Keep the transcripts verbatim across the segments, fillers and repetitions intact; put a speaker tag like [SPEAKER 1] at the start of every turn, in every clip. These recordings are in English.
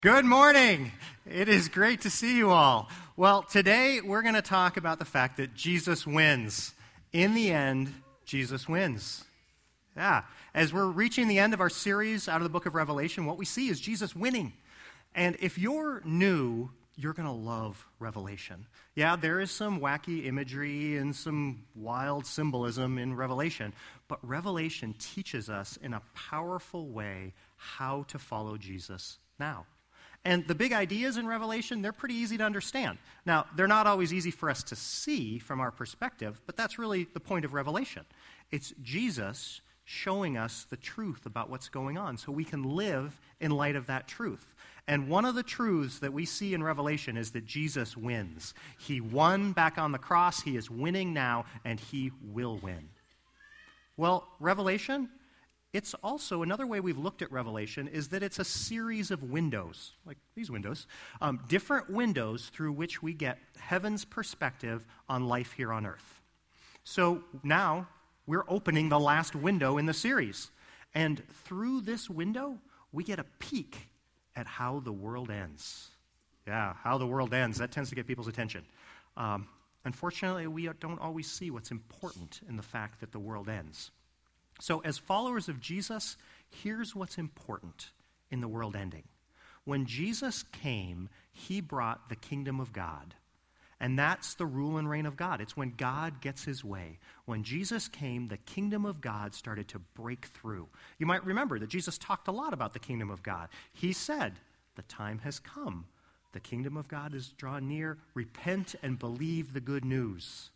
[SPEAKER 1] Good morning. It is great to see you all. Well, today we're going to talk about the fact that Jesus wins. In the end, Jesus wins. Yeah. As we're reaching the end of our series out of the book of Revelation, what we see is Jesus winning. And if you're new, you're going to love Revelation. Yeah, there is some wacky imagery and some wild symbolism in Revelation, but Revelation teaches us in a powerful way how to follow Jesus now. And the big ideas in Revelation, they're pretty easy to understand. Now, they're not always easy for us to see from our perspective, but that's really the point of Revelation. It's Jesus showing us the truth about what's going on so we can live in light of that truth. And one of the truths that we see in Revelation is that Jesus wins. He won back on the cross, he is winning now, and he will win. Well, Revelation, it's also, another way we've looked at Revelation is that it's a series of windows, like these windows, um, different windows through which we get heaven's perspective on life here on earth. So now we're opening the last window in the series. And through this window, we get a peek at how the world ends. Yeah, how the world ends. That tends to get people's attention. Um, unfortunately, we don't always see what's important in the fact that the world ends. So as followers of Jesus, here's what's important in the world ending. When Jesus came, he brought the kingdom of God. And that's the rule and reign of God. It's when God gets his way. When Jesus came, the kingdom of God started to break through. You might remember that Jesus talked a lot about the kingdom of God. He said, the time has come. The kingdom of God is drawn near. Repent and believe the good news.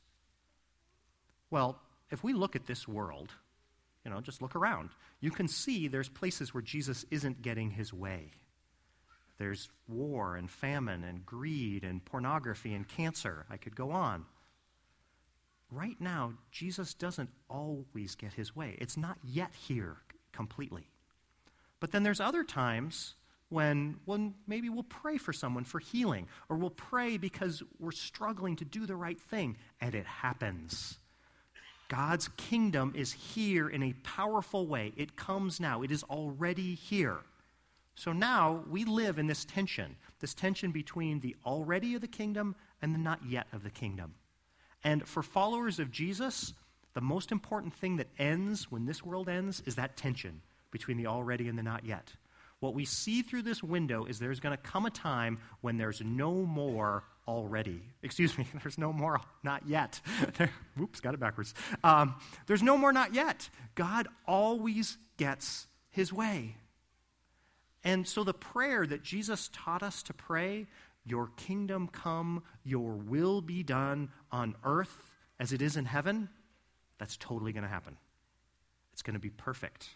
[SPEAKER 1] Well, if we look at this world, you know, just look around. You can see there's places where Jesus isn't getting his way. There's war and famine and greed and pornography and cancer. I could go on. Right now, Jesus doesn't always get his way. It's not yet here completely. But then there's other times when, when maybe we'll pray for someone for healing, or we'll pray because we're struggling to do the right thing, and it happens. God's kingdom is here in a powerful way. It comes now. It is already here. So now we live in this tension, this tension between the already of the kingdom and the not yet of the kingdom. And for followers of Jesus, the most important thing that ends when this world ends is that tension between the already and the not yet. What we see through this window is there's going to come a time when there's no more already. Excuse me, there's no more not yet. Oops, got it backwards. Um, there's no more not yet. God always gets his way. And so the prayer that Jesus taught us to pray, your kingdom come, your will be done on earth as it is in heaven, that's totally going to happen. It's going to be perfect.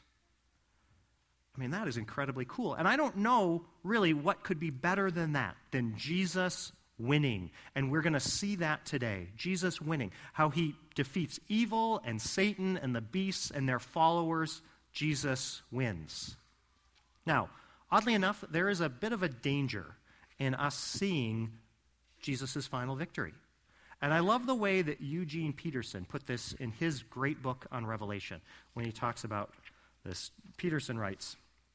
[SPEAKER 1] I mean, that is incredibly cool. And I don't know really what could be better than that, than Jesus winning. And we're going to see that today. Jesus winning. How he defeats evil and Satan and the beasts and their followers. Jesus wins. Now, oddly enough, there is a bit of a danger in us seeing Jesus' final victory. And I love the way that Eugene Peterson put this in his great book on Revelation when he talks about this. Peterson writes,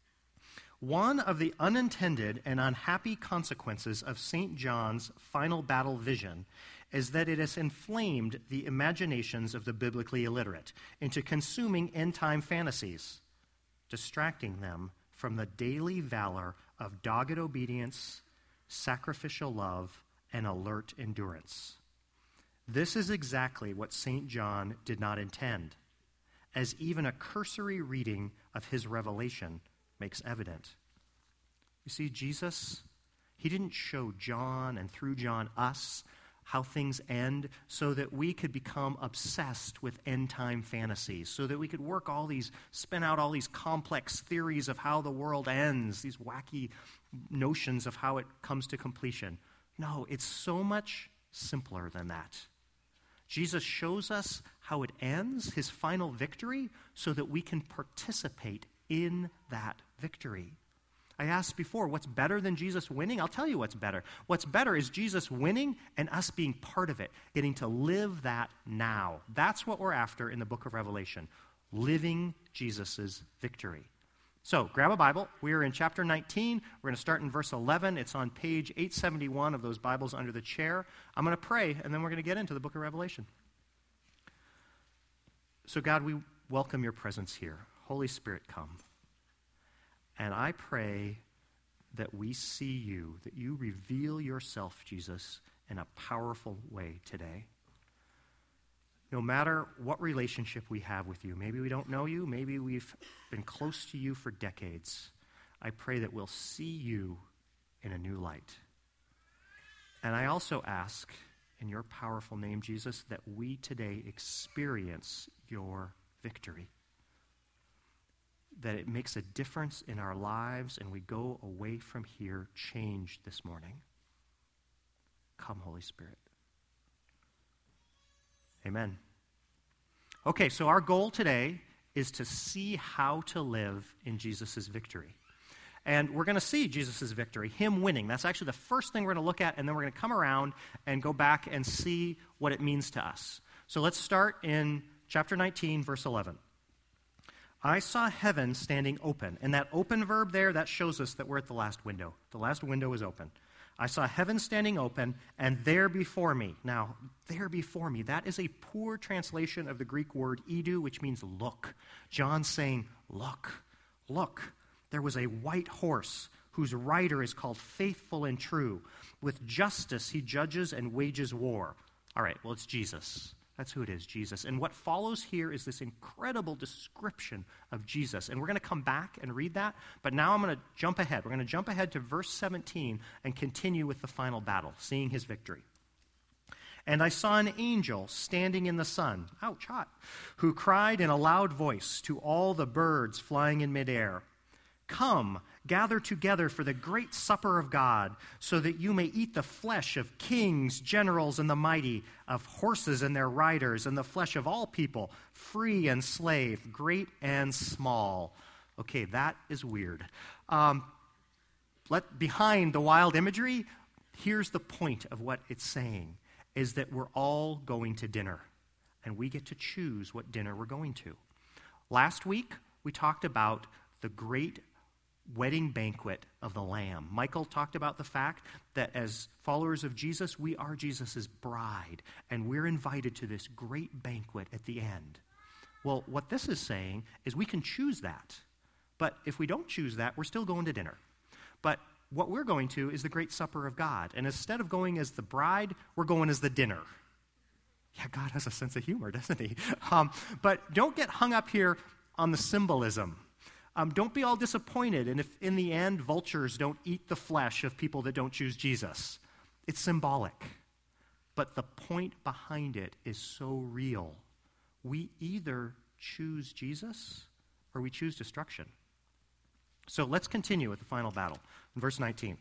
[SPEAKER 1] one of the unintended and unhappy consequences of Saint John's final battle vision is that it has inflamed the imaginations of the biblically illiterate into consuming end-time fantasies, distracting them from the daily valor of dogged obedience, sacrificial love, and alert endurance. This is exactly what Saint John did not intend, as even a cursory reading of his revelation makes evident. You see, Jesus, he didn't show John and through John us how things end so that we could become obsessed with end-time fantasies, so that we could work all these, spin out all these complex theories of how the world ends, these wacky notions of how it comes to completion. No, it's so much simpler than that. Jesus shows us how it ends, his final victory, so that we can participate in that victory. I asked before, what's better than Jesus winning? I'll tell you what's better. What's better is Jesus winning and us being part of it, getting to live that now. That's what we're after in the book of Revelation, living Jesus' victory. So grab a Bible. We are in chapter nineteen. We're going to start in verse eleven. It's on page eight seventy-one of those Bibles under the chair. I'm going to pray, and then we're going to get into the book of Revelation. So God, we welcome your presence here. Holy Spirit, come. And I pray that we see you, that you reveal yourself, Jesus, in a powerful way today. No matter what relationship we have with you, maybe we don't know you, maybe we've been close to you for decades, I pray that we'll see you in a new light. And I also ask, in your powerful name, Jesus, that we today experience your victory. That it makes a difference in our lives and we go away from here changed this morning. Come, Holy Spirit. Amen. Okay, so our goal today is to see how to live in Jesus' victory. And we're going to see Jesus' victory, him winning. That's actually the first thing we're going to look at, and then we're going to come around and go back and see what it means to us. So let's start in chapter nineteen, verse eleven. I saw heaven standing open. And that open verb there, that shows us that we're at the last window. The last window is open. I saw heaven standing open, and there before me. Now, there before me, that is a poor translation of the Greek word edu, which means look. John's saying, look, look. There was a white horse whose rider is called Faithful and True. With justice he judges and wages war. All right, well, it's Jesus. That's who it is, Jesus. And what follows here is this incredible description of Jesus. And we're going to come back and read that, but now I'm going to jump ahead. We're going to jump ahead to verse seventeen and continue with the final battle, seeing his victory. And I saw an angel standing in the sun, ouch, hot, who cried in a loud voice to all the birds flying in midair, come, gather together for the great supper of God, so that you may eat the flesh of kings, generals, and the mighty, of horses and their riders, and the flesh of all people, free and slave, great and small. Okay, that is weird. Um, let, behind the wild imagery, here's the point of what it's saying, is that we're all going to dinner, and we get to choose what dinner we're going to. Last week, we talked about the great wedding banquet of the Lamb. Michael talked about the fact that as followers of Jesus, we are Jesus' bride, and we're invited to this great banquet at the end. Well, what this is saying is we can choose that, but if we don't choose that, we're still going to dinner. But what we're going to is the great supper of God, and instead of going as the bride, we're going as the dinner. Yeah, God has a sense of humor, doesn't he? Um, but don't get hung up here on the symbolism. Um, don't be all disappointed, and if in the end vultures don't eat the flesh of people that don't choose Jesus. It's symbolic. But the point behind it is so real. We either choose Jesus or we choose destruction. So let's continue with the final battle. In verse nineteen.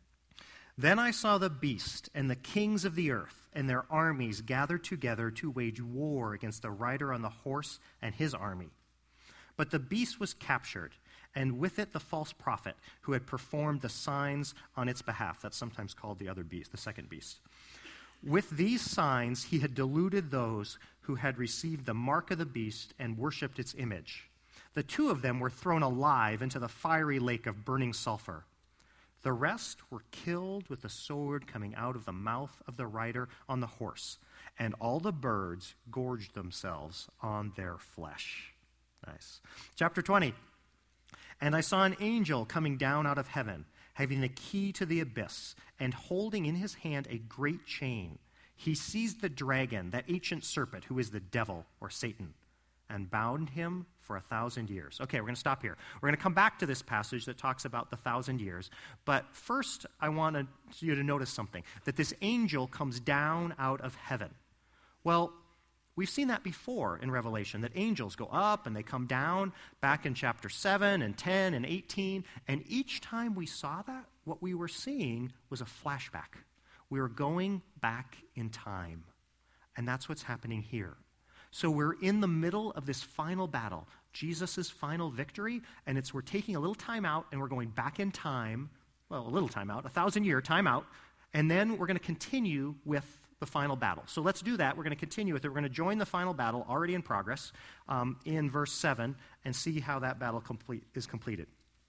[SPEAKER 1] Then I saw the beast and the kings of the earth and their armies gathered together to wage war against the rider on the horse and his army. But the beast was captured, and with it the false prophet who had performed the signs on its behalf. That's sometimes called the other beast, the second beast. With these signs he had deluded those who had received the mark of the beast and worshipped its image. The two of them were thrown alive into the fiery lake of burning sulfur. The rest were killed with the sword coming out of the mouth of the rider on the horse, and all the birds gorged themselves on their flesh. Nice. Chapter twenty. And I saw an angel coming down out of heaven, having the key to the abyss, and holding in his hand a great chain. He seized the dragon, that ancient serpent, who is the devil, or Satan, and bound him for a thousand years. Okay, we're going to stop here. We're going to come back to this passage that talks about the thousand years. But first, I want you to notice something, that this angel comes down out of heaven. Well, we've seen that before in Revelation, that angels go up and they come down back in chapter seven and ten and eighteen. And each time we saw that, what we were seeing was a flashback. We were going back in time. And that's what's happening here. So we're in the middle of this final battle, Jesus' final victory, and it's we're taking a little time out and we're going back in time, well, a little time out, a thousand year time out, and then we're going to continue with the final battle. So let's do that. We're going to continue with it. We're going to join the final battle already in progress um, in verse seven and see how that battle complete, is completed.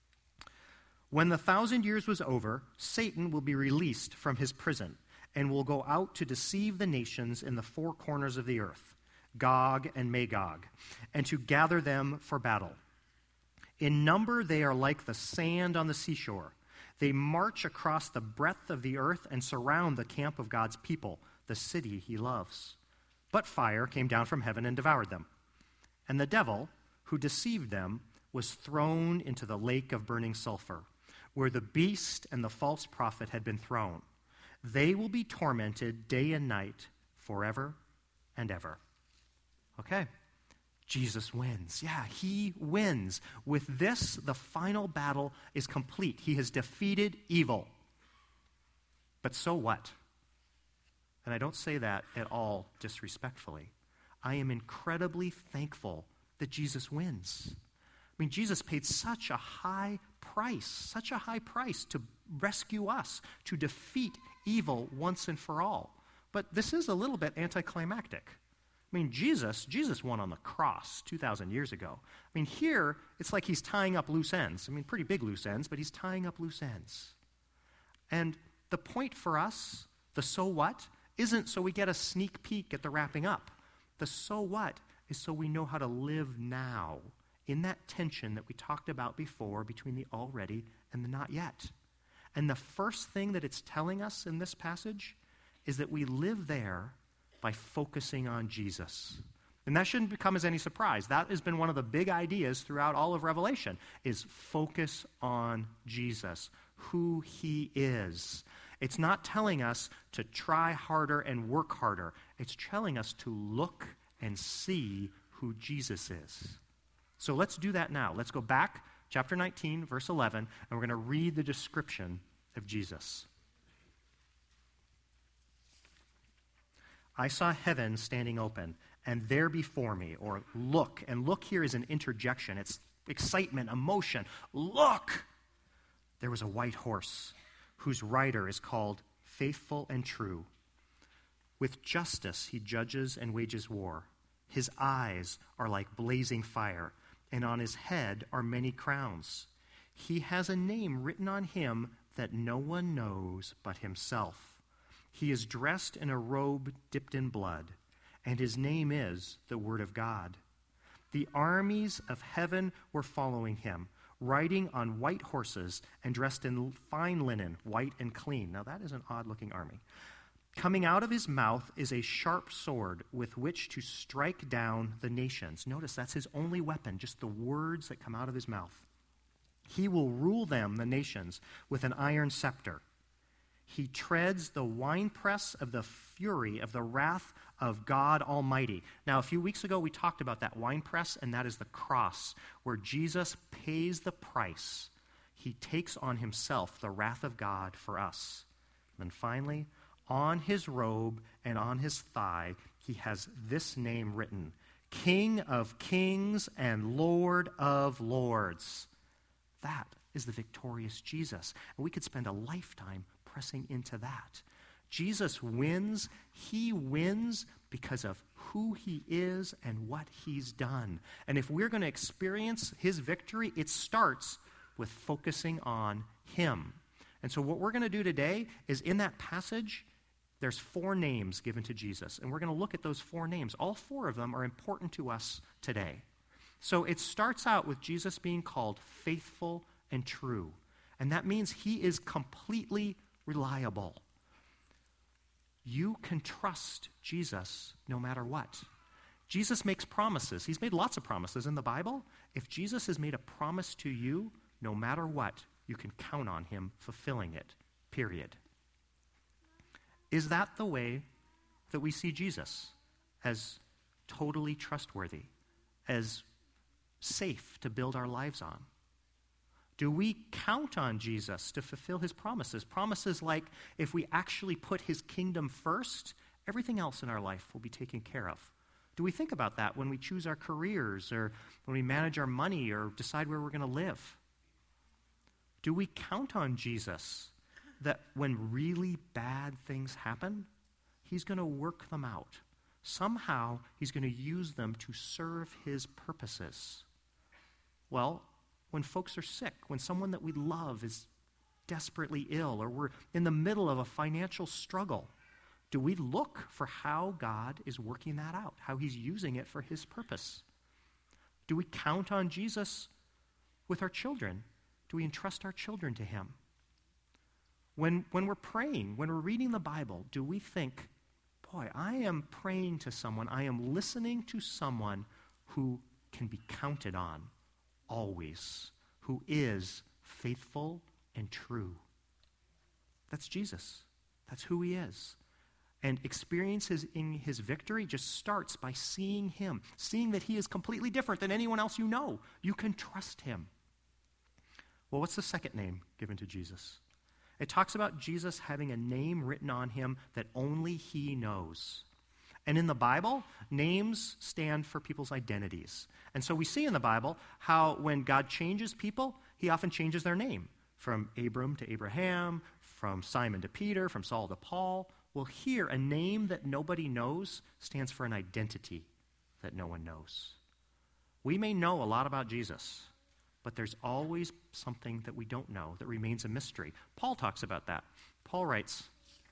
[SPEAKER 1] When the thousand years was over, Satan will be released from his prison and will go out to deceive the nations in the four corners of the earth, Gog and Magog, and to gather them for battle. In number they are like the sand on the seashore. They march across the breadth of the earth and surround the camp of God's people, the city he loves. But fire came down from heaven and devoured them. And the devil, who deceived them, was thrown into the lake of burning sulfur, where the beast and the false prophet had been thrown. They will be tormented day and night forever and ever. Okay, Jesus wins. Yeah, he wins. With this, the final battle is complete. He has defeated evil. But so what? And I don't say that at all disrespectfully. I am incredibly thankful that Jesus wins. I mean, Jesus paid such a high price, such a high price to rescue us, to defeat evil once and for all. But this is a little bit anticlimactic. I mean, Jesus, Jesus won on the cross two thousand years ago. I mean, here, it's like he's tying up loose ends. I mean, pretty big loose ends, but he's tying up loose ends. And the point for us, the so what, isn't so we get a sneak peek at the wrapping up. The so what is so we know how to live now in that tension that we talked about before between the already and the not yet. And the first thing that it's telling us in this passage is that we live there by focusing on Jesus. And that shouldn't come as any surprise. That has been one of the big ideas throughout all of Revelation, is focus on Jesus, who he is. It's not telling us to try harder and work harder. It's telling us to look and see who Jesus is. So let's do that now. Let's go back, chapter nineteen, verse eleven, and we're going to read the description of Jesus. I saw heaven standing open, and there before me, or look, and look here is an interjection. It's excitement, emotion. Look! There was a white horse, whose rider is called Faithful and True. With justice he judges and wages war. His eyes are like blazing fire, and on his head are many crowns. He has a name written on him that no one knows but himself. He is dressed in a robe dipped in blood, and his name is the Word of God. The armies of heaven were following him, riding on white horses and dressed in fine linen, white and clean. Now that is an odd-looking army. Coming out of his mouth is a sharp sword with which to strike down the nations. Notice that's his only weapon, just the words that come out of his mouth. He will rule them, the nations, with an iron scepter. He treads the winepress of the fury of the wrath of God Almighty. Now, a few weeks ago, we talked about that winepress, and that is the cross, where Jesus pays the price. He takes on himself the wrath of God for us. And then finally, on his robe and on his thigh, he has this name written, King of Kings and Lord of Lords. That is the victorious Jesus. And we could spend a lifetime pressing into that. Jesus wins. He wins because of who he is and what he's done. And if we're going to experience his victory, it starts with focusing on him. And so what we're going to do today is in that passage, there's four names given to Jesus. And we're going to look at those four names. All four of them are important to us today. So it starts out with Jesus being called faithful and true. And that means he is completely reliable. You can trust Jesus no matter what. Jesus makes promises. He's made lots of promises in the Bible. If Jesus has made a promise to you, no matter what, you can count on him fulfilling it, period. Is that the way that we see Jesus? As totally trustworthy, as safe to build our lives on? Do we count on Jesus to fulfill his promises? Promises like if we actually put his kingdom first, everything else in our life will be taken care of. Do we think about that when we choose our careers or when we manage our money or decide where we're going to live? Do we count on Jesus that when really bad things happen, he's going to work them out. Somehow, he's going to use them to serve his purposes. Well, when folks are sick, when someone that we love is desperately ill, or we're in the middle of a financial struggle, do we look for how God is working that out, how he's using it for his purpose? Do we count on Jesus with our children? Do we entrust our children to him? When, when we're praying, when we're reading the Bible, do we think, boy, I am praying to someone, I am listening to someone who can be counted on always, who is faithful and true? That's Jesus. That's who he is. And experiencing his victory just starts by seeing him, seeing that he is completely different than anyone else you know. You can trust him. Well, what's the second name given to Jesus? It talks about Jesus having a name written on him that only he knows. And in the Bible, names stand for people's identities. And so we see in the Bible how when God changes people, he often changes their name. From Abram to Abraham, from Simon to Peter, from Saul to Paul. Well, here, a name that nobody knows stands for an identity that no one knows. We may know a lot about Jesus, but there's always something that we don't know that remains a mystery. Paul talks about that. Paul writes,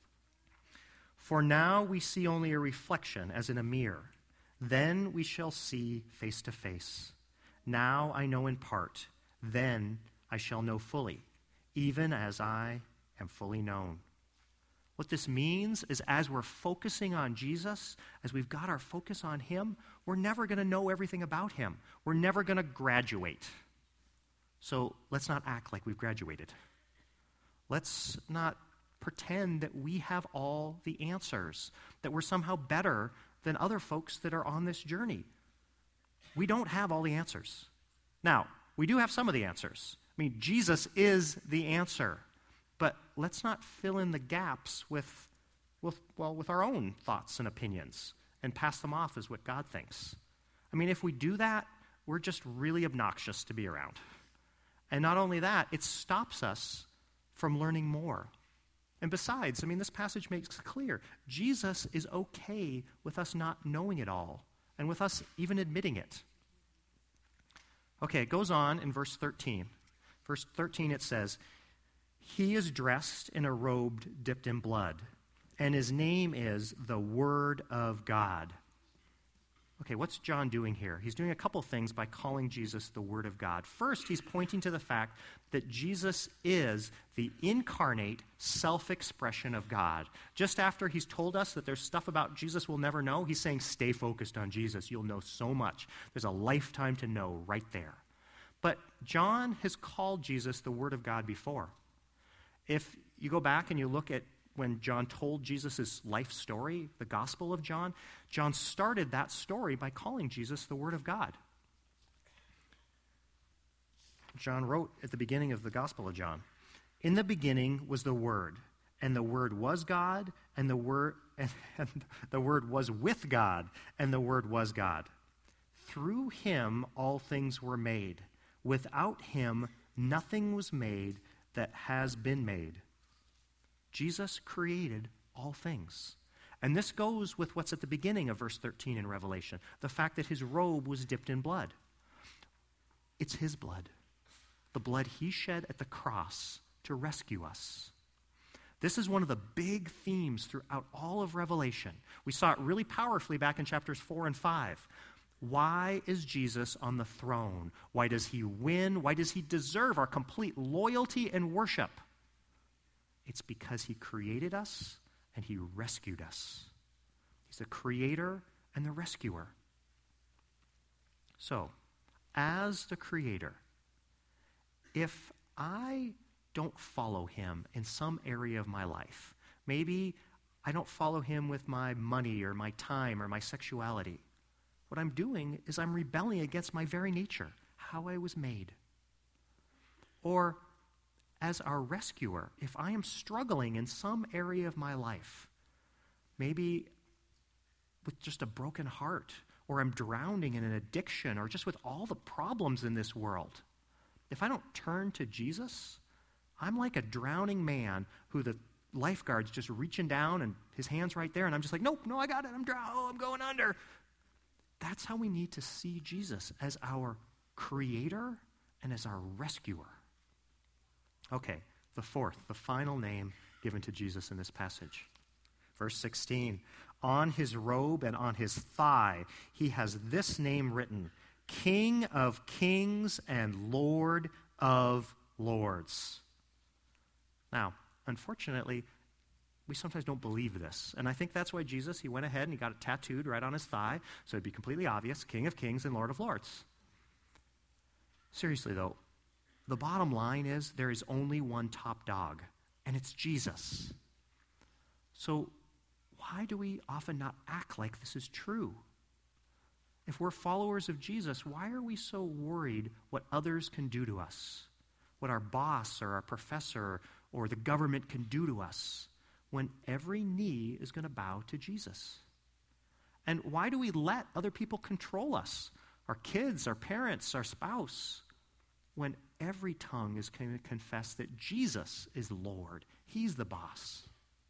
[SPEAKER 1] "For now we see only a reflection as in a mirror. Then we shall see face to face. Now I know in part. Then I shall know fully, even as I am fully known." What this means is as we're focusing on Jesus, as we've got our focus on him, we're never going to know everything about him. We're never going to graduate. So let's not act like we've graduated. Let's not pretend that we have all the answers, that we're somehow better than other folks that are on this journey. We don't have all the answers. Now, we do have some of the answers. I mean, Jesus is the answer. But let's not fill in the gaps with, with, well, with our own thoughts and opinions and pass them off as what God thinks. I mean, if we do that, we're just really obnoxious to be around. And not only that, it stops us from learning more. And besides, I mean, this passage makes it clear, Jesus is okay with us not knowing it all and with us even admitting it. Okay, it goes on in verse thirteen. Verse thirteen, it says, "He is dressed in a robe dipped in blood, and his name is the Word of God." Okay, what's John doing here? He's doing a couple things by calling Jesus the Word of God. First, he's pointing to the fact that Jesus is the incarnate self-expression of God. Just after he's told us that there's stuff about Jesus we'll never know, he's saying, stay focused on Jesus. You'll know so much. There's a lifetime to know right there. But John has called Jesus the Word of God before. If you go back and you look at when John told Jesus' life story, the Gospel of John, John started that story by calling Jesus the Word of God. John wrote at the beginning of the Gospel of John, "In the beginning was the Word, and the Word was God, and the Word and, and the Word was with God, and the Word was God. Through him all things were made. Without him nothing was made that has been made." Jesus created all things. And this goes with what's at the beginning of verse thirteen in Revelation, the fact that his robe was dipped in blood. It's his blood, the blood he shed at the cross to rescue us. This is one of the big themes throughout all of Revelation. We saw it really powerfully back in chapters four and five. Why is Jesus on the throne? Why does he win? Why does he deserve our complete loyalty and worship? It's because he created us and he rescued us. He's the creator and the rescuer. So, as the creator, if I don't follow him in some area of my life, maybe I don't follow him with my money or my time or my sexuality, what I'm doing is I'm rebelling against my very nature, how I was made. Or, as our rescuer, if I am struggling in some area of my life, maybe with just a broken heart, or I'm drowning in an addiction, or just with all the problems in this world, if I don't turn to Jesus, I'm like a drowning man who the lifeguard's just reaching down and his hand's right there, and I'm just like, nope, no, I got it. I'm drowning. Oh, I'm going under. That's how we need to see Jesus, as our creator and as our rescuer. Okay, the fourth, the final name given to Jesus in this passage. Verse sixteen, on his robe and on his thigh, he has this name written, King of Kings and Lord of Lords. Now, unfortunately, we sometimes don't believe this. And I think that's why Jesus, he went ahead and he got it tattooed right on his thigh, so it'd be completely obvious, King of Kings and Lord of Lords. Seriously, though, the bottom line is there is only one top dog, and it's Jesus. So why do we often not act like this is true? If we're followers of Jesus, why are we so worried what others can do to us? What our boss or our professor or the government can do to us, when every knee is going to bow to Jesus? And why do we let other people control us? Our kids, our parents, our spouse, when every tongue is going to confess that Jesus is Lord. He's the boss.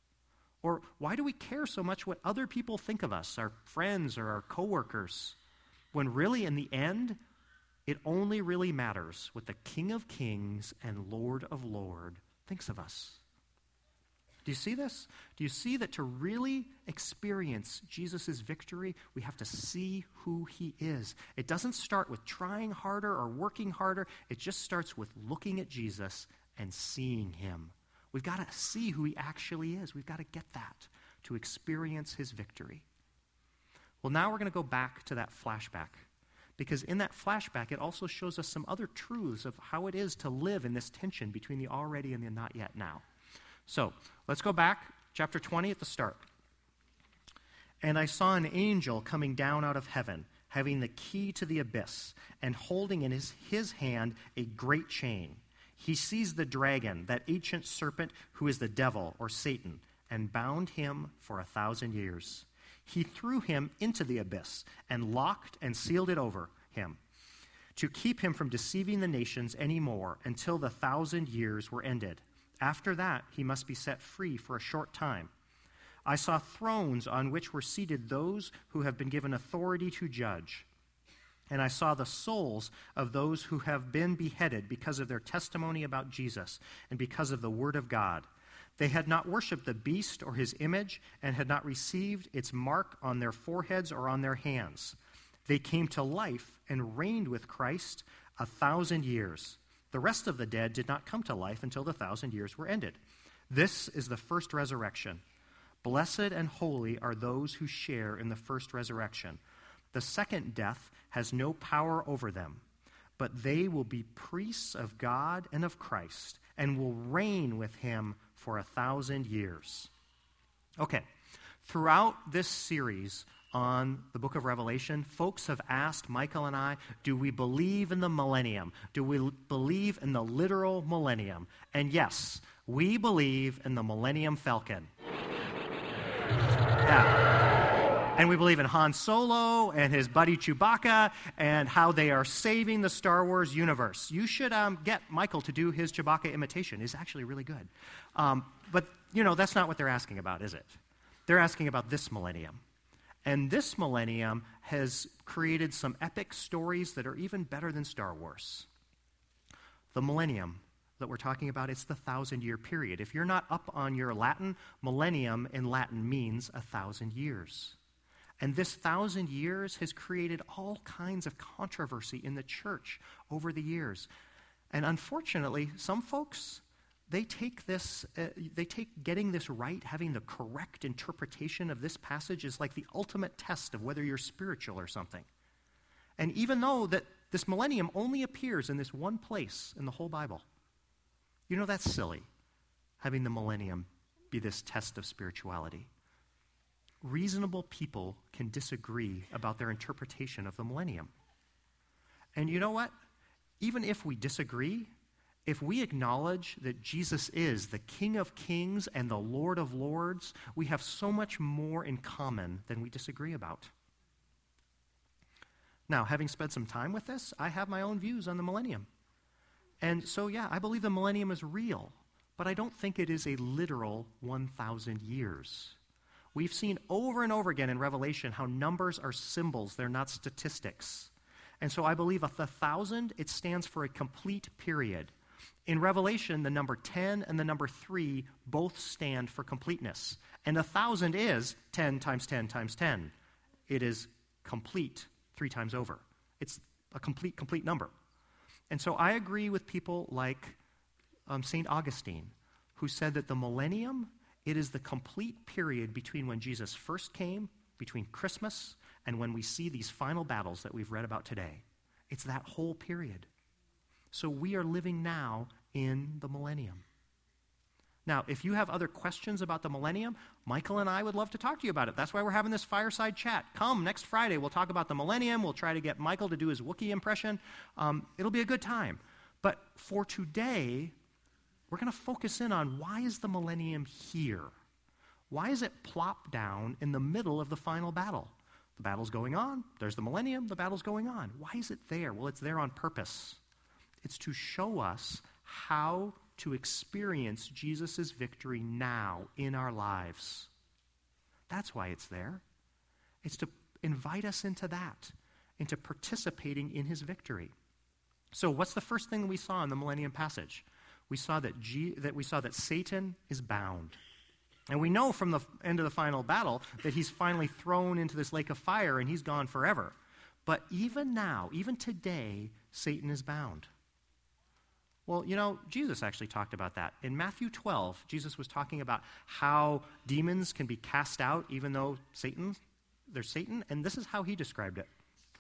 [SPEAKER 1] Or why do we care so much what other people think of us, our friends or our coworkers, when really in the end, it only really matters what the King of Kings and Lord of Lords thinks of us? Do you see this? Do you see that to really experience Jesus' victory, we have to see who he is? It doesn't start with trying harder or working harder. It just starts with looking at Jesus and seeing him. We've got to see who he actually is. We've got to get that to experience his victory. Well, now we're going to go back to that flashback, because in that flashback, it also shows us some other truths of how it is to live in this tension between the already and the not yet now. So let's go back, chapter twenty at the start. And I saw an angel coming down out of heaven, having the key to the abyss, and holding in his, his hand a great chain. He seized the dragon, that ancient serpent who is the devil, or Satan, and bound him for a thousand years. He threw him into the abyss and locked and sealed it over him, to keep him from deceiving the nations any more until the thousand years were ended. After that, he must be set free for a short time. I saw thrones on which were seated those who have been given authority to judge. And I saw the souls of those who have been beheaded because of their testimony about Jesus and because of the word of God. They had not worshipped the beast or his image and had not received its mark on their foreheads or on their hands. They came to life and reigned with Christ a thousand years. The rest of the dead did not come to life until the thousand years were ended. This is the first resurrection. Blessed and holy are those who share in the first resurrection. The second death has no power over them, but they will be priests of God and of Christ and will reign with him for a thousand years. Okay, throughout this series on the book of Revelation, folks have asked Michael and I, do we believe in the millennium? Do we believe in the literal millennium? And yes, we believe in the Millennium Falcon. Yeah. And we believe in Han Solo and his buddy Chewbacca and how they are saving the Star Wars universe. You should um, get Michael to do his Chewbacca imitation. It's actually really good. Um, but, you know, that's not what they're asking about, is it? They're asking about this millennium. And this millennium has created some epic stories that are even better than Star Wars. The millennium that we're talking about, it's the thousand-year period. If you're not up on your Latin, millennium in Latin means a thousand years. And this thousand years has created all kinds of controversy in the church over the years. And unfortunately, some folks, they take this, uh, they take getting this right, having the correct interpretation of this passage is like the ultimate test of whether you're spiritual or something. And even though that this millennium only appears in this one place in the whole Bible, you know that's silly, having the millennium be this test of spirituality. Reasonable people can disagree about their interpretation of the millennium. And you know what? Even if we disagree, if we acknowledge that Jesus is the King of Kings and the Lord of Lords, we have so much more in common than we disagree about. Now, having spent some time with this, I have my own views on the millennium. And so, yeah, I believe the millennium is real. but I don't think it is a literal one thousand years. We've seen over and over again in Revelation how numbers are symbols, they're not statistics. And so I believe a thousand, it stands for a complete period. In Revelation, the number ten and the number three both stand for completeness. And a thousand is ten times ten times ten. It is complete three times over. It's a complete, complete number. And so I agree with people like um, Saint Augustine, who said that the millennium, it is the complete period between when Jesus first came, between Christmas, and when we see these final battles that we've read about today. It's that whole period. So we are living now in the millennium. Now, if you have other questions about the millennium, Michael and I would love to talk to you about it. That's why we're having this fireside chat. Come next Friday. We'll talk about the millennium. We'll try to get Michael to do his Wookiee impression. Um, it'll be a good time. But for today, we're going to focus in on why is the millennium here? Why is it plopped down in the middle of the final battle? The battle's going on. There's the millennium. The battle's going on. Why is it there? Well, it's there on purpose. It's to show us how to experience Jesus' victory now in our lives. That's why it's there. It's to invite us into that, into participating in his victory. So what's the first thing we saw in the millennium passage? We saw that, G- that we saw that Satan is bound. And we know from the end of the final battle that he's finally thrown into this lake of fire and he's gone forever. But even now, even today, Satan is bound. Well, you know, Jesus actually talked about that. In Matthew twelve, Jesus was talking about how demons can be cast out even though Satan, they're Satan, and this is how he described it.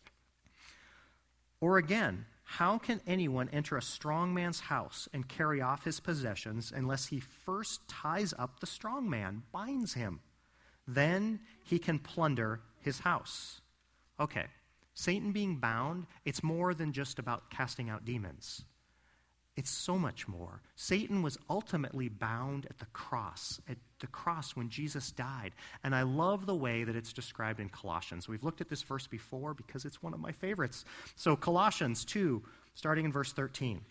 [SPEAKER 1] Or again, how can anyone enter a strong man's house and carry off his possessions unless he first ties up the strong man, binds him? Then he can plunder his house. Okay, Satan being bound, it's more than just about casting out demons. It's so much more. Satan was ultimately bound at the cross, at the cross when Jesus died. And I love the way that it's described in Colossians. We've looked at this verse before because it's one of my favorites. So Colossians two, starting in verse thirteen.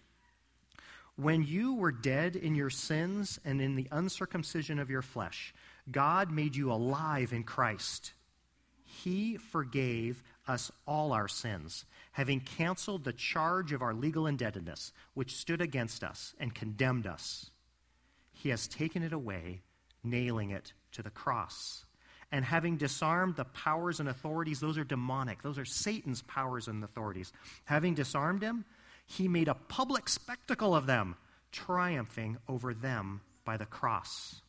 [SPEAKER 1] When you were dead in your sins and in the uncircumcision of your flesh, God made you alive in Christ. He forgave us all our sins, having canceled the charge of our legal indebtedness, which stood against us and condemned us. He has taken it away, nailing it to the cross. And having disarmed the powers and authorities, those are demonic, those are Satan's powers and authorities. Having disarmed him, he made a public spectacle of them, triumphing over them by the cross.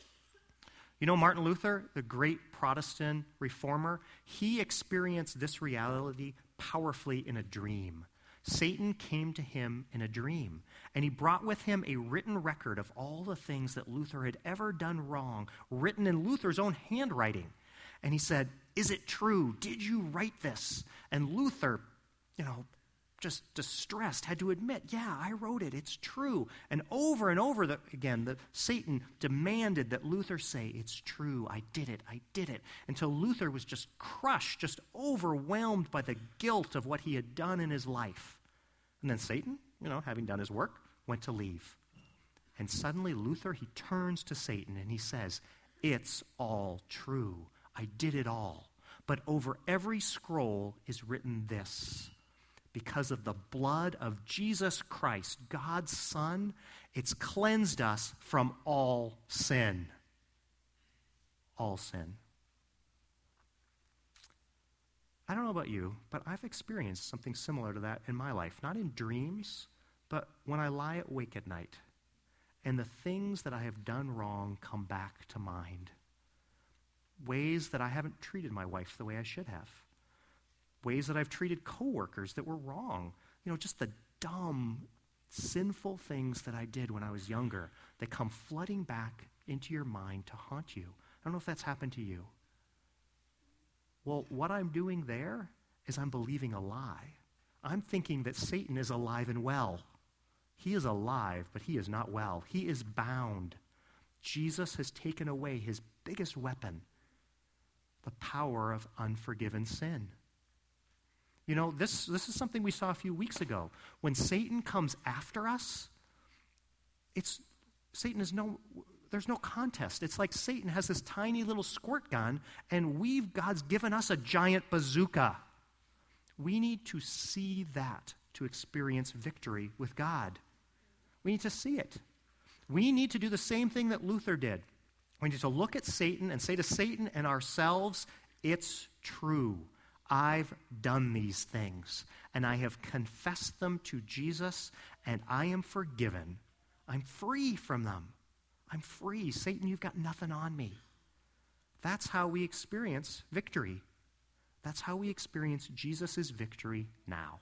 [SPEAKER 1] You know, Martin Luther, the great Protestant reformer, he experienced this reality powerfully in a dream. Satan came to him in a dream, and he brought with him a written record of all the things that Luther had ever done wrong, written in Luther's own handwriting. And he said, "Is it true? Did you write this?" And Luther, you know, just distressed, had to admit, yeah, I wrote it, it's true. And over and over the, again, the, Satan demanded that Luther say, it's true, I did it, I did it, until Luther was just crushed, just overwhelmed by the guilt of what he had done in his life. And then Satan, you know, having done his work, went to leave. And suddenly Luther, he turns to Satan and he says, it's all true, I did it all. But over every scroll is written this: because of the blood of Jesus Christ, God's Son, it's cleansed us from all sin. All sin. I don't know about you, but I've experienced something similar to that in my life. Not in dreams, but when I lie awake at night, and the things that I have done wrong come back to mind. Ways that I haven't treated my wife the way I should have. Ways that I've treated coworkers that were wrong. You know, just the dumb, sinful things that I did when I was younger that come flooding back into your mind to haunt you. I don't know if that's happened to you. Well, what I'm doing there is I'm believing a lie. I'm thinking that Satan is alive and well. He is alive, but he is not well. He is bound. Jesus has taken away his biggest weapon, the power of unforgiven sin. You know, this, this is something we saw a few weeks ago. When Satan comes after us, it's Satan is no, there's no contest. It's like Satan has this tiny little squirt gun, and we've, God's given us a giant bazooka. We need to see that to experience victory with God. We need to see it. We need to do the same thing that Luther did. We need to look at Satan and say to Satan and ourselves, it's true. I've done these things, and I have confessed them to Jesus, and I am forgiven. I'm free from them. I'm free. Satan, you've got nothing on me. That's how we experience victory. That's how we experience Jesus' victory now.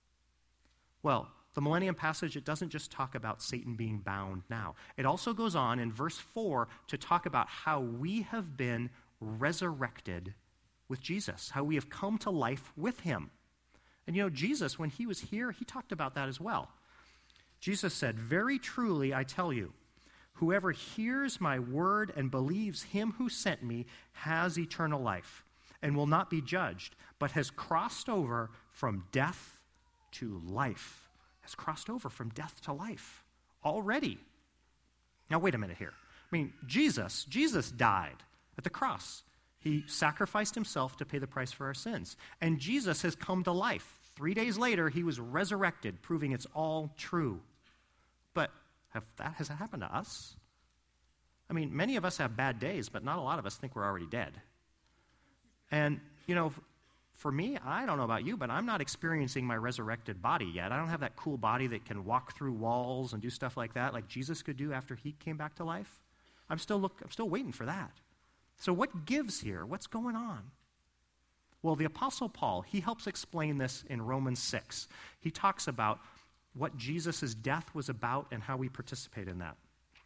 [SPEAKER 1] Well, the Millennium passage, it doesn't just talk about Satan being bound now. It also goes on in verse four to talk about how we have been resurrected with Jesus, how we have come to life with him. And you know, Jesus, when he was here, he talked about that as well. Jesus said, "Very truly, I tell you, whoever hears my word and believes him who sent me has eternal life and will not be judged, but has crossed over from death to life." Has crossed over from death to life already. Now, wait a minute here. I mean, Jesus, Jesus died at the cross. He sacrificed himself to pay the price for our sins. And Jesus has come to life. Three days later, he was resurrected, proving it's all true. But have that, has that happened to us? I mean, many of us have bad days, but not a lot of us think we're already dead. And, you know, for me, I don't know about you, but I'm not experiencing my resurrected body yet. I don't have that cool body that can walk through walls and do stuff like that, like Jesus could do after he came back to life. I'm still look, I'm still waiting for that. So what gives here? What's going on? Well, the Apostle Paul, he helps explain this in Romans six. He talks about what Jesus' death was about and how we participate in that.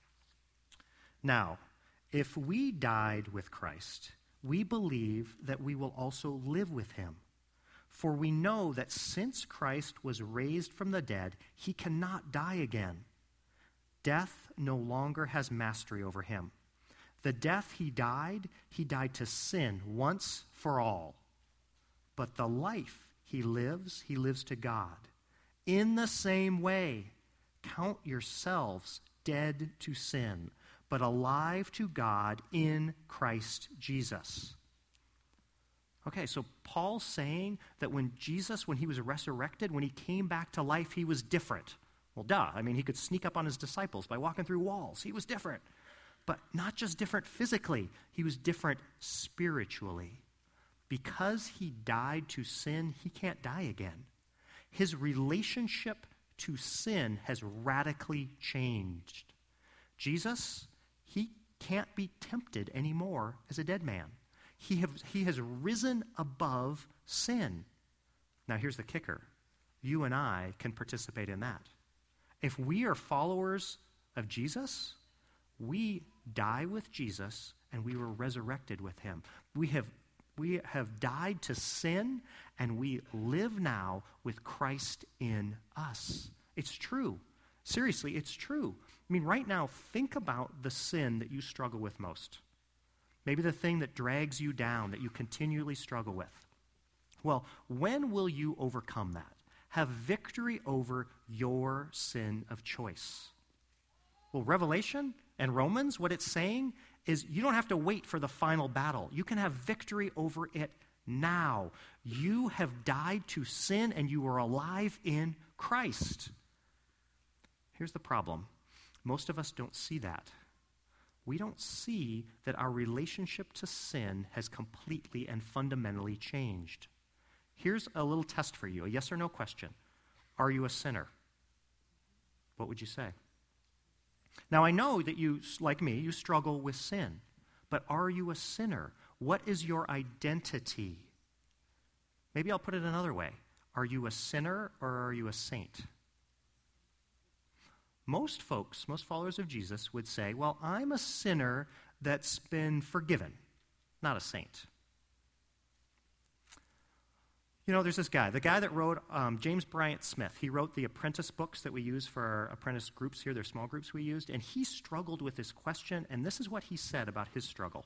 [SPEAKER 1] Now, if we died with Christ, we believe that we will also live with him. For we know that since Christ was raised from the dead, he cannot die again. Death no longer has mastery over him. The death he died, he died to sin once for all. But the life he lives, he lives to God. In the same way, count yourselves dead to sin, but alive to God in Christ Jesus. Okay, so Paul's saying that when Jesus, when he was resurrected, when he came back to life, he was different. Well, duh. I mean, he could sneak up on his disciples by walking through walls. He was different. But not just different physically, he was different spiritually. Because he died to sin, he can't die again. His relationship to sin has radically changed. Jesus, he can't be tempted anymore as a dead man. He, have, he has risen above sin. Now, here's the kicker. You and I can participate in that. If we are followers of Jesus, we die with Jesus and we were resurrected with him. We have, we have died to sin and we live now with Christ in us. It's true. Seriously, it's true. I mean, right now, think about the sin that you struggle with most. Maybe the thing that drags you down, that you continually struggle with. Well, when will you overcome that? Have victory over your sin of choice? Well, Revelation and Romans, what it's saying is you don't have to wait for the final battle. You can have victory over it now. You have died to sin and you are alive in Christ. Here's the problem. Most of us don't see that. We don't see that our relationship to sin has completely and fundamentally changed. Here's a little test for you, a yes or no question. Are you a sinner? What would you say? Now, I know that you, like me, you struggle with sin, but are you a sinner? What is your identity? Maybe I'll put it another way. Are you a sinner or are you a saint? Most folks, most followers of Jesus would say, well, I'm a sinner that's been forgiven, not a saint. You know, there's this guy, the guy that wrote, um, James Bryant Smith. He wrote the apprentice books that we use for our apprentice groups here, they're small groups we used, and he struggled with this question, and this is what he said about his struggle.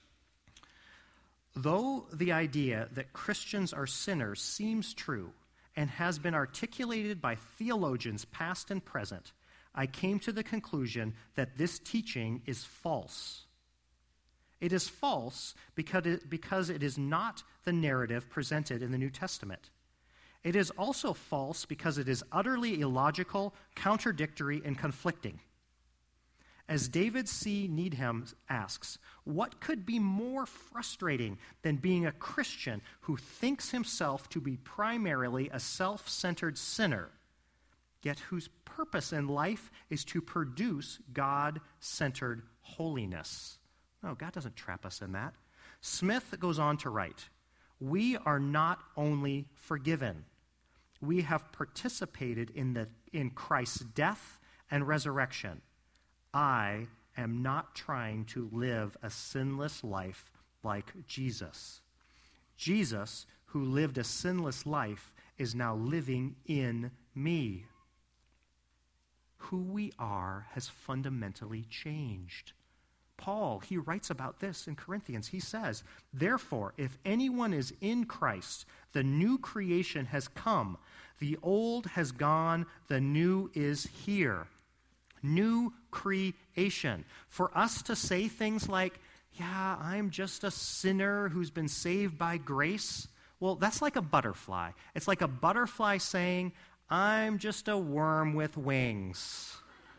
[SPEAKER 1] Though the idea that Christians are sinners seems true and has been articulated by theologians past and present, I came to the conclusion that this teaching is false. It is false because it, because it is not the narrative presented in the New Testament. It is also false because it is utterly illogical, contradictory, and conflicting. As David C. Needham asks, what could be more frustrating than being a Christian who thinks himself to be primarily a self-centered sinner, yet whose purpose in life is to produce God-centered holiness? No, God doesn't trap us in that. Smith goes on to write, we are not only forgiven, we have participated in, the, in Christ's death and resurrection. I am not trying to live a sinless life like Jesus. Jesus, who lived a sinless life, is now living in me. Who we are has fundamentally changed. Paul, he writes about this in Corinthians. He says, therefore, if anyone is in Christ, the new creation has come. The old has gone, the new is here. New creation. For us to say things like, yeah, I'm just a sinner who's been saved by grace, well, that's like a butterfly. It's like a butterfly saying, I'm just a worm with wings.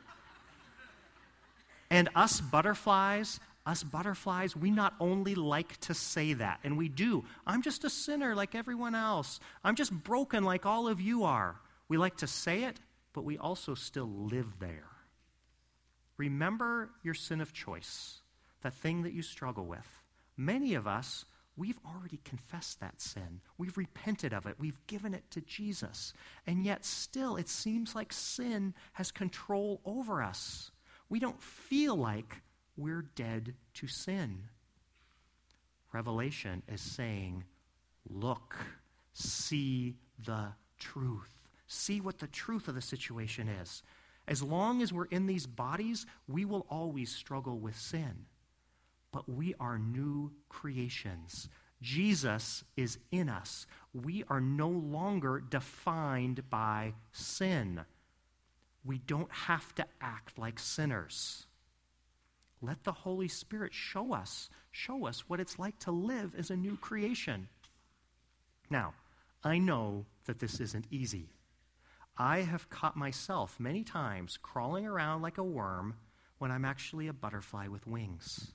[SPEAKER 1] And us butterflies, us butterflies, we not only like to say that, and we do. I'm just a sinner like everyone else. I'm just broken like all of you are. We like to say it, but we also still live there. Remember your sin of choice, that thing that you struggle with. Many of us, we've already confessed that sin. We've repented of it. We've given it to Jesus. And yet still, it seems like sin has control over us. We don't feel like we're dead to sin. Revelation is saying, look, see the truth. See what the truth of the situation is. As long as we're in these bodies, we will always struggle with sin. But we are new creations. Jesus is in us. We are no longer defined by sin. We don't have to act like sinners. Let the Holy Spirit show us, show us what it's like to live as a new creation. Now, I know that this isn't easy. I have caught myself many times crawling around like a worm when I'm actually a butterfly with wings.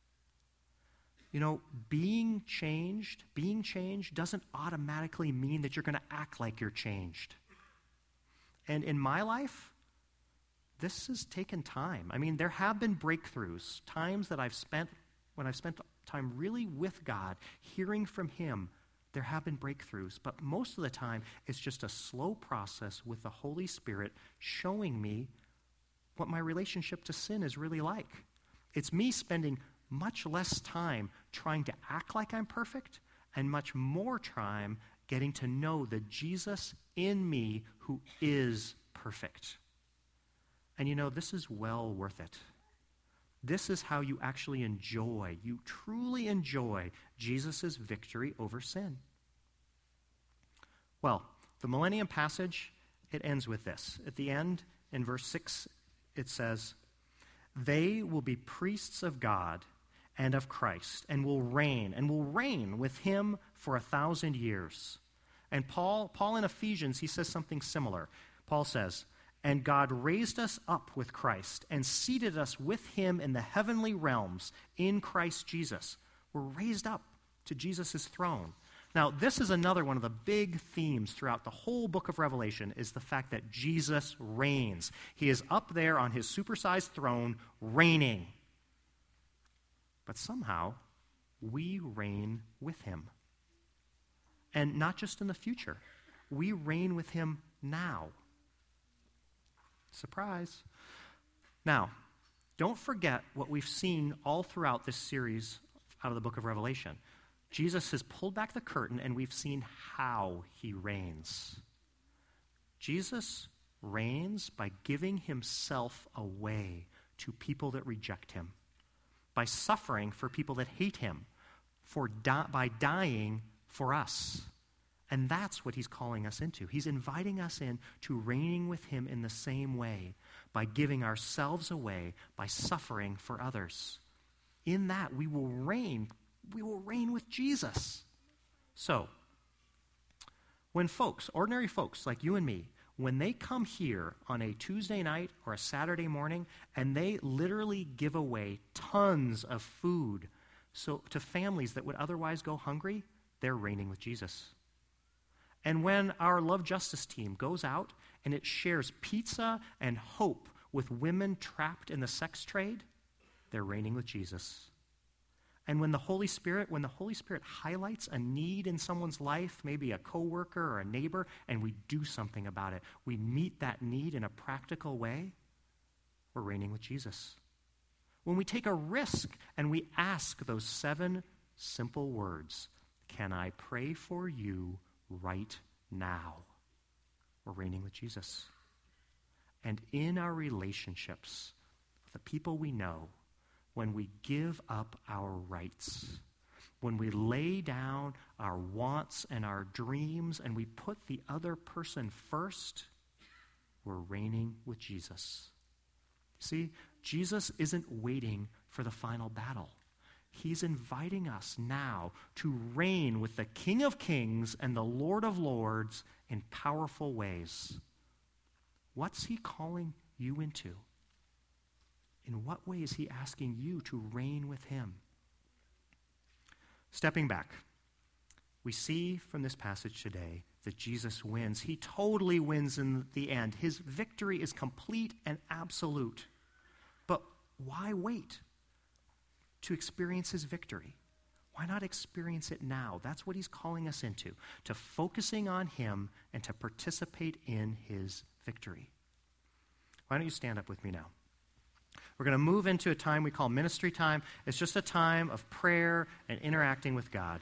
[SPEAKER 1] You know, being changed, being changed doesn't automatically mean that you're going to act like you're changed. And in my life, this has taken time. I mean, there have been breakthroughs, times that I've spent, when I've spent time really with God, hearing from Him. There have been breakthroughs, but most of the time, it's just a slow process with the Holy Spirit showing me what my relationship to sin is really like. It's me spending much less time trying to act like I'm perfect and much more time getting to know the Jesus in me who is perfect. And you know, this is well worth it. This is how you actually enjoy, you truly enjoy Jesus' victory over sin. Well, the Millennium Passage, it ends with this. At the end, in verse six, it says, they will be priests of God and of Christ, and will reign, and will reign with Him for a thousand years. And Paul, Paul in Ephesians, he says something similar. Paul says, and God raised us up with Christ and seated us with Him in the heavenly realms in Christ Jesus. We're raised up to Jesus' throne. Now, this is another one of the big themes throughout the whole book of Revelation, is the fact that Jesus reigns. He is up there on His supersized throne, reigning. But somehow, we reign with Him. And not just in the future. We reign with Him now. Surprise. Now, don't forget what we've seen all throughout this series out of the book of Revelation. Jesus has pulled back the curtain, and we've seen how He reigns. Jesus reigns by giving Himself away to people that reject Him, by suffering for people that hate Him, for di- by dying for us. And that's what he's calling us into. He's inviting us in to reigning with him in the same way, by giving ourselves away, by suffering for others. In that, we will reign. We will reign with Jesus. So, when folks, ordinary folks like you and me, when they come here on a Tuesday night or a Saturday morning and they literally give away tons of food so to families that would otherwise go hungry, they're reigning with Jesus. And when our Love Justice team goes out and it shares pizza and hope with women trapped in the sex trade, they're reigning with Jesus. And when the Holy Spirit, when the Holy Spirit highlights a need in someone's life, maybe a coworker or a neighbor, and we do something about it, we meet that need in a practical way, we're reigning with Jesus. When we take a risk and we ask those seven simple words, "Can I pray for you right now?" we're reigning with Jesus. And in our relationships with the people we know, when we give up our rights, when we lay down our wants and our dreams and we put the other person first, we're reigning with Jesus. See, Jesus isn't waiting for the final battle. He's inviting us now to reign with the King of Kings and the Lord of Lords in powerful ways. What's he calling you into? In what way is he asking you to reign with him? Stepping back, we see from this passage today that Jesus wins. He totally wins in the end. His victory is complete and absolute. But why wait to experience his victory? Why not experience it now? That's what he's calling us into, to focusing on him and to participate in his victory. Why don't you stand up with me now? We're going to move into a time we call ministry time. It's just a time of prayer and interacting with God.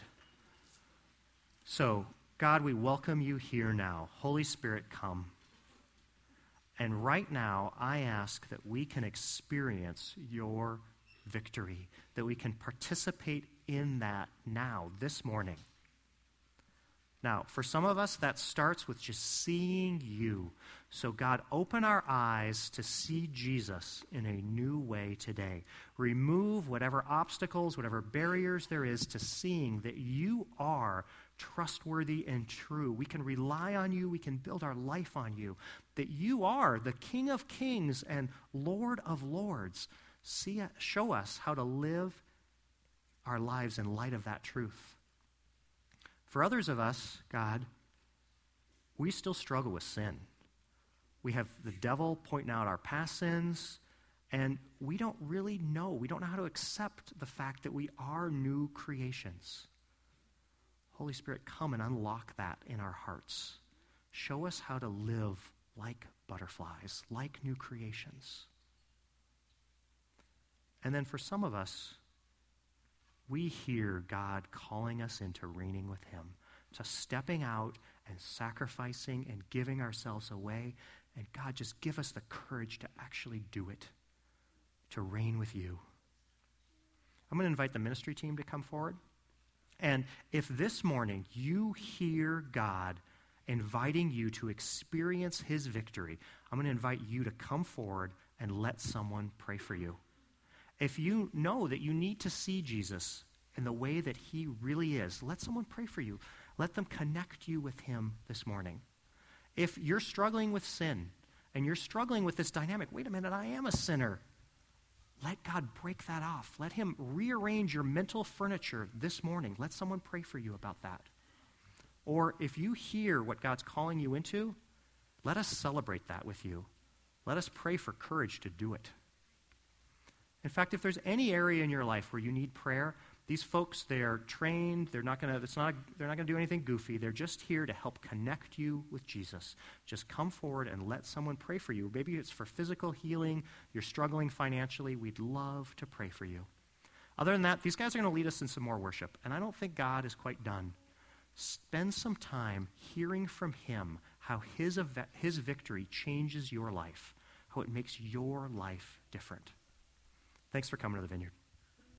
[SPEAKER 1] So, God, we welcome you here now. Holy Spirit, come. And right now, I ask that we can experience your victory, that we can participate in that now, this morning. Now, for some of us, that starts with just seeing you. So, God, open our eyes to see Jesus in a new way today. Remove whatever obstacles, whatever barriers there is to seeing that you are trustworthy and true. We can rely on you. We can build our life on you. That you are the King of Kings and Lord of Lords. See, show us how to live our lives in light of that truth. For others of us, God, we still struggle with sin. We have the devil pointing out our past sins, and we don't really know. We don't know how to accept the fact that we are new creations. Holy Spirit, come and unlock that in our hearts. Show us how to live like butterflies, like new creations. And then for some of us, we hear God calling us into reigning with him, to stepping out and sacrificing and giving ourselves away. And God, just give us the courage to actually do it, to reign with you. I'm going to invite the ministry team to come forward. And if this morning you hear God inviting you to experience his victory, I'm going to invite you to come forward and let someone pray for you. If you know that you need to see Jesus in the way that he really is, let someone pray for you. Let them connect you with him this morning. If you're struggling with sin and you're struggling with this dynamic, wait a minute, I am a sinner. Let God break that off. Let him rearrange your mental furniture this morning. Let someone pray for you about that. Or if you hear what God's calling you into, let us celebrate that with you. Let us pray for courage to do it. In fact, if there's any area in your life where you need prayer, these folks, they are trained. They're not going to. It's not. They're not going to do anything goofy. They're just here to help connect you with Jesus. Just come forward and let someone pray for you. Maybe it's for physical healing. You're struggling financially. We'd love to pray for you. Other than that, these guys are going to lead us in some more worship, and I don't think God is quite done. Spend some time hearing from him how his his victory changes your life, how it makes your life different. Thanks for coming to the Vineyard.